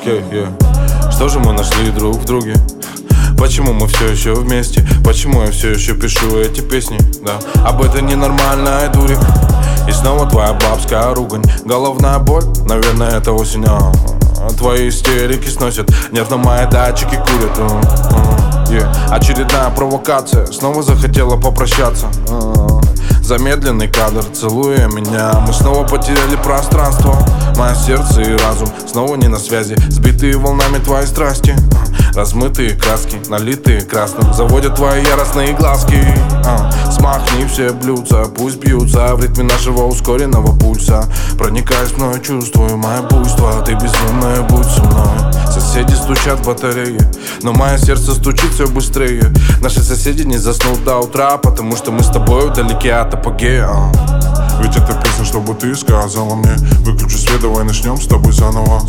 Что же мы нашли друг в друге? Почему мы все еще вместе? Почему я все еще пишу эти песни? Да, об этой ненормальной дуре. И снова твоя бабская ругань. Головная боль, наверное, это осень. Твои истерики сносят, нервно мои датчики курят. Очередная провокация, снова захотела попрощаться. Замедленный кадр, целуя меня, мы снова потеряли пространство. Мое сердце и разум снова не на связи, сбитые волнами твои страсти. Размытые краски, налитые красным, заводят твои яростные глазки. Смахни все блюдца, пусть бьются в ритме нашего ускоренного пульса. Проникаясь мною, чувствую мое буйство, ты безумная, будь со мной. Соседи стучат в батареи, но мое сердце стучит все быстрее. Наши соседи не заснут до утра, потому что мы с тобой вдалеке от апогея. Ведь это песня, чтобы ты сказала мне: выключи свет, давай начнем с тобой заново.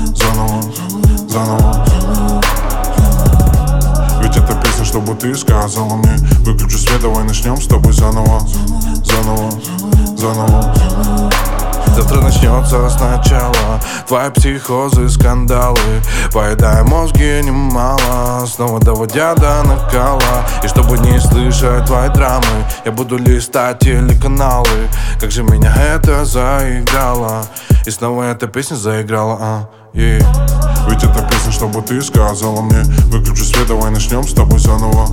Ведь это песня, чтобы ты сказала мне: выключи свет, давай начнем с тобой заново. Завтра начнется сначала твои психозы, скандалы, поедая мозги немало, снова доводя до накала. И чтобы не слышать твои драмы, я буду листать телеканалы. Как же меня это заиграло, и снова эта песня заиграла. Ведь это песня, чтобы ты сказала мне: выключи свет, давай начнем с тобой заново.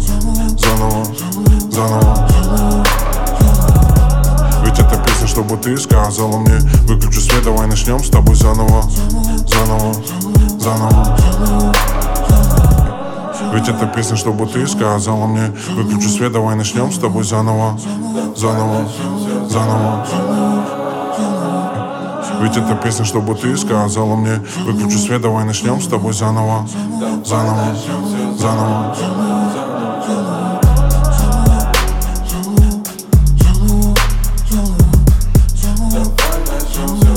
Ведь это песня, чтобы ты сказала мне: выключи свет, давай начнем с тобой заново. Ведь это песня, чтобы ты сказала мне: выключи свет, давай начнем с тобой заново. Ведь это песня, чтобы ты сказала мне: выключи свет, давай начнем с тобой заново. Давай начнем.